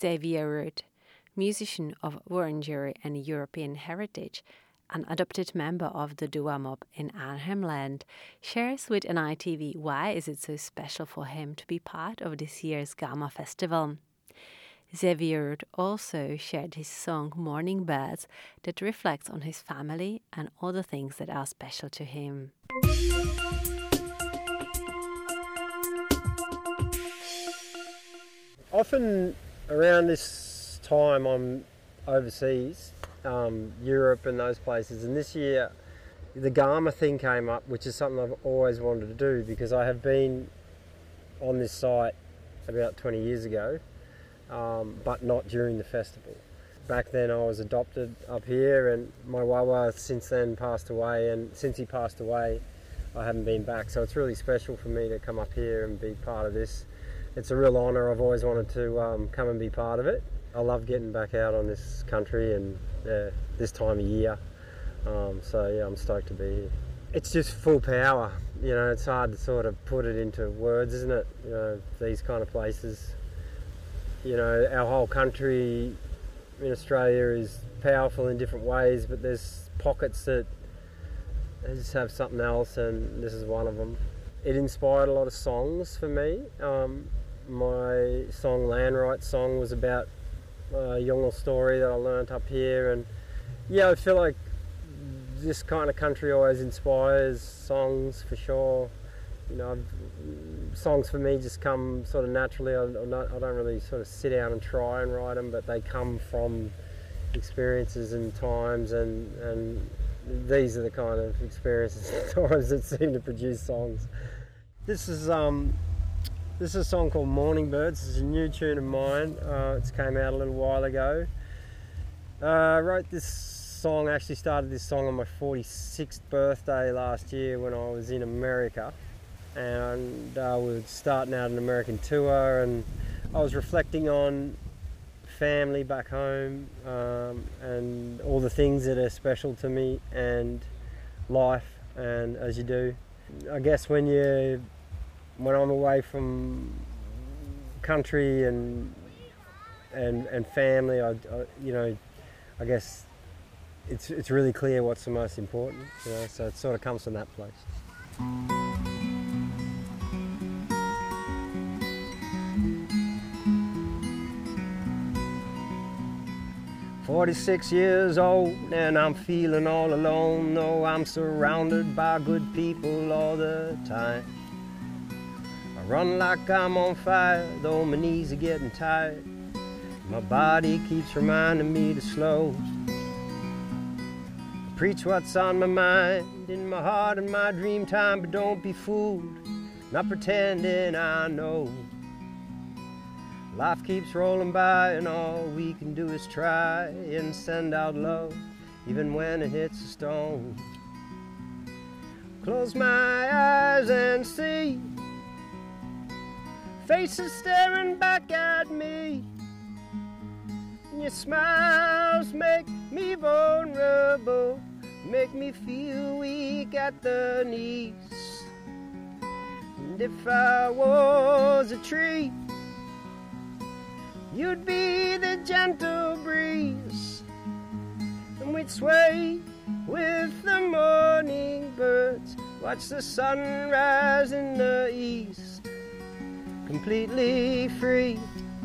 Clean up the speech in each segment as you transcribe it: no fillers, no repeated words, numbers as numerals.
Xavier Root, musician of Wurundjeri and European heritage, an adopted member of the Dua mob in Arnhem Land, shares with NITV why is it so special for him to be part of this year's Gama Festival. Xavier Root also shared his song Morning Birds that reflects on his family and all the things that are special to him. Often around this time I'm overseas, Europe and those places, and this year the Gama thing came up, which is something I've always wanted to do because I have been on this site about 20 years ago, but not during the festival. Back then I was adopted up here, and my wawa since then passed away, and since he passed away I haven't been back, so it's really special for me to come up here and be part of this. It's a real honour. I've always wanted to come and be part of it. I love getting back out on this country and this time of year. So yeah, I'm stoked to be here. It's just full power. You know, it's hard to sort of put it into words, isn't it? You know, these kind of places. You know, our whole country in Australia is powerful in different ways, but there's pockets that just have something else, and this is one of them. It inspired a lot of songs for me. My song, Land Rights Song, was about a Yolngu story that I learnt up here, and yeah, I feel like this kind of country always inspires songs for sure. You know, songs for me just come sort of naturally. I don't really sort of sit down and try and write them, but they come from experiences and times, and these are the kind of experiences and times that seem to produce songs. This is a song called Morning Birds. It's a new tune of mine. It's came out a little while ago. I wrote this song, actually started this song on my 46th birthday last year when I was in America. And we were starting out an American tour, and I was reflecting on family back home, and all the things that are special to me, and life, and as you do. I guess when I'm away from country and family, I guess it's really clear what's the most important, you know, so it sort of comes from that place. 46 years old and I'm feeling all alone, though I'm surrounded by good people all the time. I run like I'm on fire, though my knees are getting tired. My body keeps reminding me to slow. Preach what's on my mind, in my heart and my dream time, but don't be fooled, not pretending I know. Life keeps rolling by and all we can do is try and send out love, even when it hits a stone. Close my eyes and see faces staring back at me, and your smiles make me vulnerable, make me feel weak at the knees. And if I was a tree, you'd be the gentle breeze, and we'd sway with the morning birds, watch the sun rise in the east, completely free.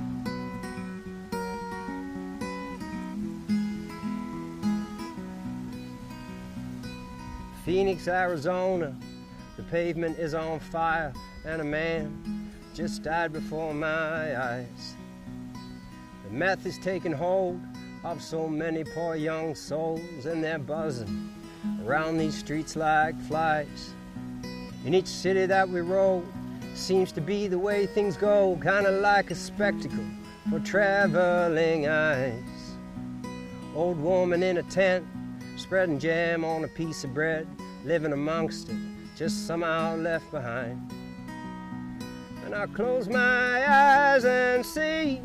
Phoenix, Arizona, the pavement is on fire, and a man just died before my eyes. The meth is taking hold of so many poor young souls, and they're buzzing around these streets like flies. In each city that we roll seems to be the way things go, kinda like a spectacle for traveling eyes. Old woman in a tent, spreading jam on a piece of bread, living amongst it, just somehow left behind. And I close my eyes and see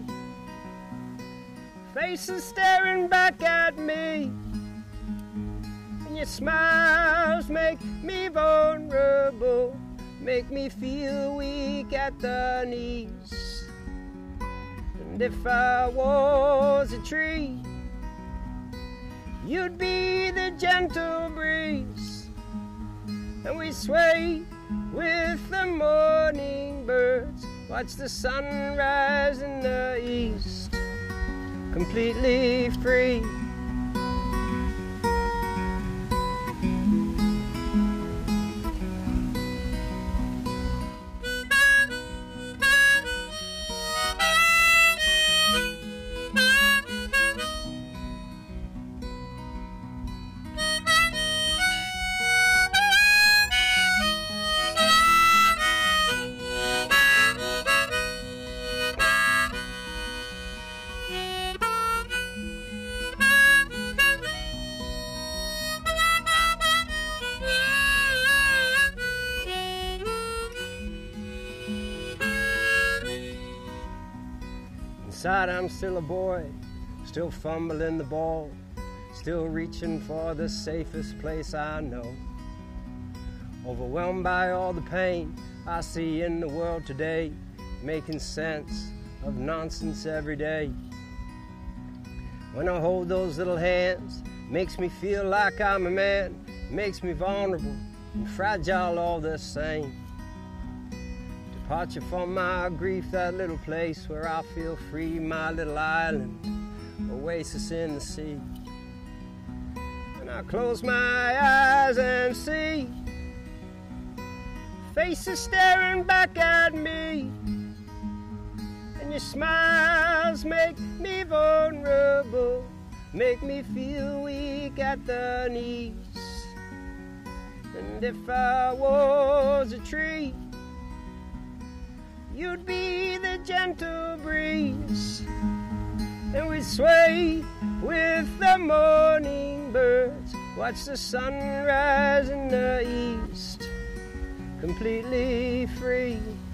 faces staring back at me, and your smiles make me vulnerable, make me feel weak at the knees. And if I was a tree, you'd be the gentle breeze, and we sway with the morning birds, watch the sunrise in the east, completely free. Inside I'm still a boy, still fumbling the ball, still reaching for the safest place I know. Overwhelmed by all the pain I see in the world today, making sense of nonsense every day. When I hold those little hands, makes me feel like I'm a man, makes me vulnerable and fragile all the same. Departure from my grief, that little place where I feel free, my little island, oasis in the sea. And I close my eyes and see faces staring back at me, and your smiles make me vulnerable, make me feel weak at the knees. And if I was a tree, you'd be the gentle breeze, and we'd sway with the morning birds, watch the sunrise in the east, completely free.